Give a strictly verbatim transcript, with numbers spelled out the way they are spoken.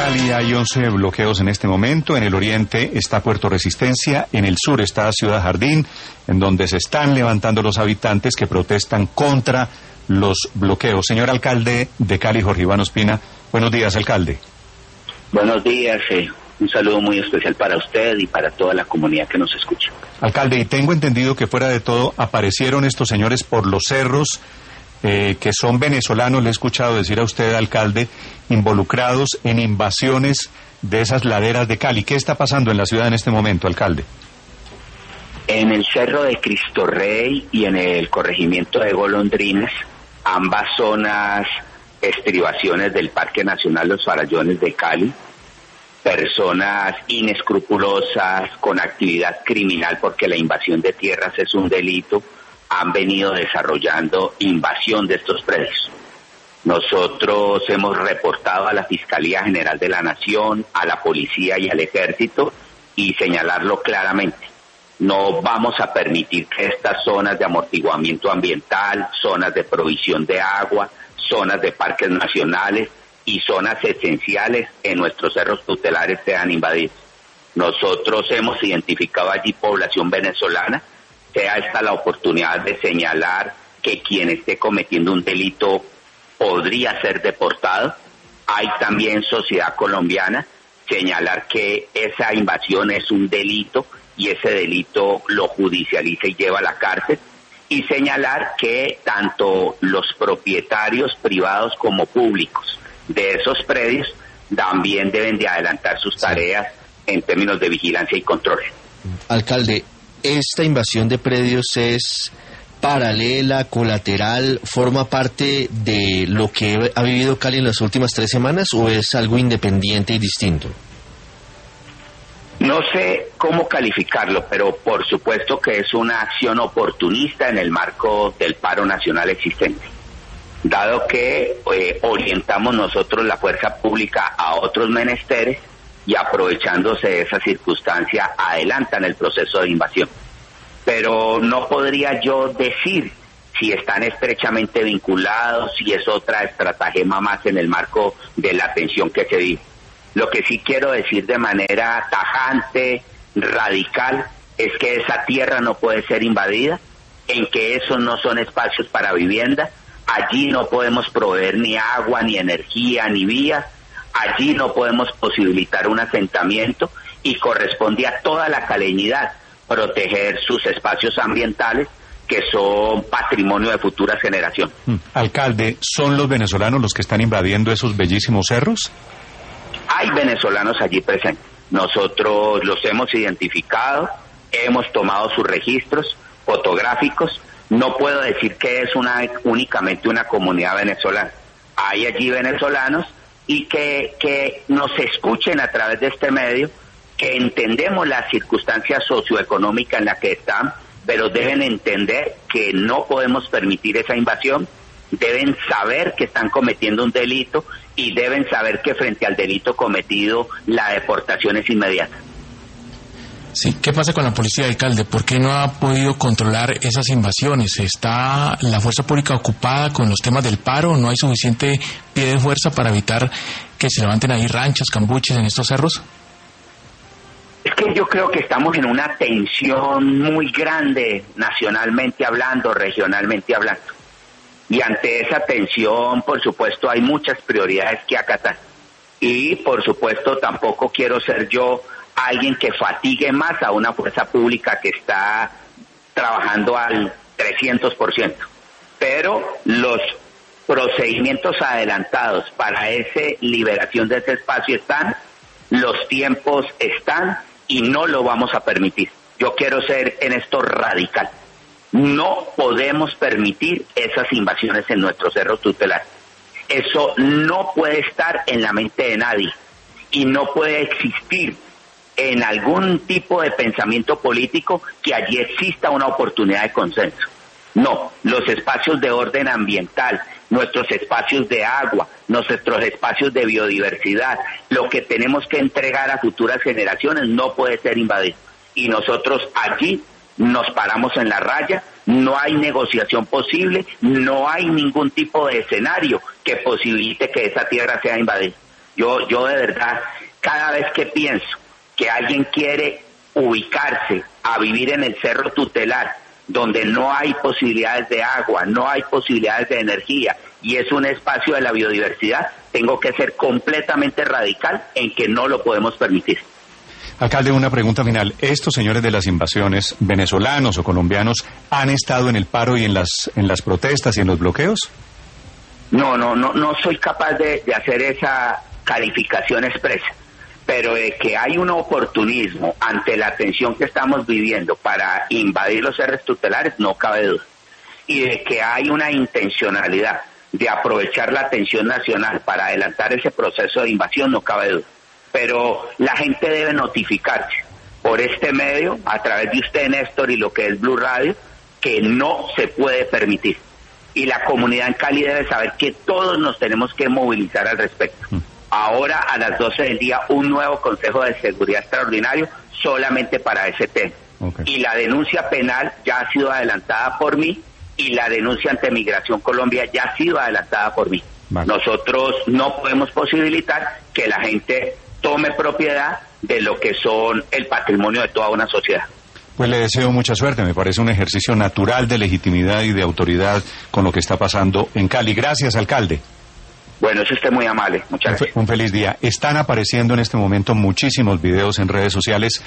Cali hay once bloqueos en este momento. En el oriente está Puerto Resistencia, en el sur está Ciudad Jardín, en donde se están levantando los habitantes que protestan contra los bloqueos. Señor alcalde de Cali, Jorge Iván Ospina, buenos días, alcalde. Buenos días, eh, un saludo muy especial para usted y para toda la comunidad que nos escucha. Alcalde, y tengo entendido que fuera de todo aparecieron estos señores por los cerros, eh, que son venezolanos, le he escuchado decir a usted, alcalde, involucrados en invasiones de esas laderas de Cali. ¿Qué está pasando en la ciudad en este momento, alcalde? En el Cerro de Cristo Rey y en el corregimiento de Golondrinas, ambas zonas estribaciones del Parque Nacional Los Farallones de Cali, personas inescrupulosas con actividad criminal, porque la invasión de tierras es un delito, han venido desarrollando invasión de estos predios. Nosotros hemos reportado a la Fiscalía General de la Nación, a la Policía y al Ejército, y señalarlo claramente. No vamos a permitir que estas zonas de amortiguamiento ambiental, zonas de provisión de agua, zonas de parques nacionales y zonas esenciales en nuestros cerros tutelares sean invadidos. Nosotros hemos identificado allí población venezolana. Sea esta la oportunidad de señalar que quien esté cometiendo un delito podría ser deportado. Hay también sociedad colombiana, señalar que esa invasión es un delito y ese delito lo judicializa y lleva a la cárcel, y señalar que tanto los propietarios privados como públicos de esos predios también deben de adelantar sus tareas en términos de vigilancia y control. Alcalde, ¿esta invasión de predios es paralela, colateral, forma parte de lo que ha vivido Cali en las últimas tres semanas o es algo independiente y distinto? No sé cómo calificarlo, pero por supuesto que es una acción oportunista en el marco del paro nacional existente. Dado que eh, orientamos nosotros la fuerza pública a otros menesteres y aprovechándose de esa circunstancia adelantan el proceso de invasión. Pero no podría yo decir si están estrechamente vinculados, si es otra estratagema más en el marco de la tensión que se vive. Lo que sí quiero decir de manera tajante, radical, es que esa tierra no puede ser invadida, en que esos no son espacios para vivienda, allí no podemos proveer ni agua, ni energía, ni vías, allí no podemos posibilitar un asentamiento y corresponde a toda la caleñidad proteger sus espacios ambientales que son patrimonio de futuras generaciones. Mm. Alcalde, ¿son los venezolanos los que están invadiendo esos bellísimos cerros? Hay venezolanos allí presentes. Nosotros los hemos identificado, hemos tomado sus registros fotográficos. No puedo decir que es una únicamente una comunidad venezolana. Hay allí venezolanos y que, que nos escuchen a través de este medio, que entendemos la circunstancia socioeconómica en la que están, pero deben entender que no podemos permitir esa invasión, deben saber que están cometiendo un delito y deben saber que frente al delito cometido la deportación es inmediata. Sí, ¿qué pasa con la policía, alcalde? ¿Por qué no ha podido controlar esas invasiones? ¿Está la fuerza pública ocupada con los temas del paro? ¿No hay suficiente pie de fuerza para evitar que se levanten ahí ranchos, cambuches en estos cerros? Es que yo creo que estamos en una tensión muy grande, nacionalmente hablando, regionalmente hablando. Y ante esa tensión, por supuesto, hay muchas prioridades que acatar. Y, por supuesto, tampoco quiero ser yo alguien que fatigue más a una fuerza pública que está trabajando al trescientos por ciento. Pero los procedimientos adelantados para esa liberación de ese espacio están, los tiempos están y no lo vamos a permitir. Yo quiero ser en esto radical. No podemos permitir esas invasiones en nuestros cerros tutelares. Eso no puede estar en la mente de nadie y no puede existir en algún tipo de pensamiento político que allí exista una oportunidad de consenso. No, los espacios de orden ambiental, nuestros espacios de agua, nuestros espacios de biodiversidad, lo que tenemos que entregar a futuras generaciones no puede ser invadido. Y nosotros allí nos paramos en la raya, no hay negociación posible, no hay ningún tipo de escenario que posibilite que esa tierra sea invadida. Yo, yo de verdad, cada vez que pienso que alguien quiere ubicarse a vivir en el cerro tutelar, donde no hay posibilidades de agua, no hay posibilidades de energía, y es un espacio de la biodiversidad, tengo que ser completamente radical en que no lo podemos permitir. Alcalde, una pregunta final. ¿Estos señores de las invasiones, venezolanos o colombianos, han estado en el paro y en las en las protestas y en los bloqueos? No, no, no, no soy capaz de, de hacer esa calificación expresa, pero de que hay un oportunismo ante la tensión que estamos viviendo para invadir los cerros tutelares, no cabe duda. Y de que hay una intencionalidad de aprovechar la tensión nacional para adelantar ese proceso de invasión, no cabe duda. Pero la gente debe notificarse por este medio, a través de usted, Néstor, y lo que es Blue Radio, que no se puede permitir. Y la comunidad en Cali debe saber que todos nos tenemos que movilizar al respecto. Mm. Ahora, a las doce del día, un nuevo Consejo de Seguridad Extraordinario solamente para ese tema. Okay. Y la denuncia penal ya ha sido adelantada por mí, y la denuncia ante Migración Colombia ya ha sido adelantada por mí. Vale. Nosotros no podemos posibilitar que la gente tome propiedad de lo que son el patrimonio de toda una sociedad. Pues le deseo mucha suerte, me parece un ejercicio natural de legitimidad y de autoridad con lo que está pasando en Cali. Gracias, alcalde. Bueno, eso usted muy amable, muchas gracias. Un feliz día. Están apareciendo en este momento muchísimos videos en redes sociales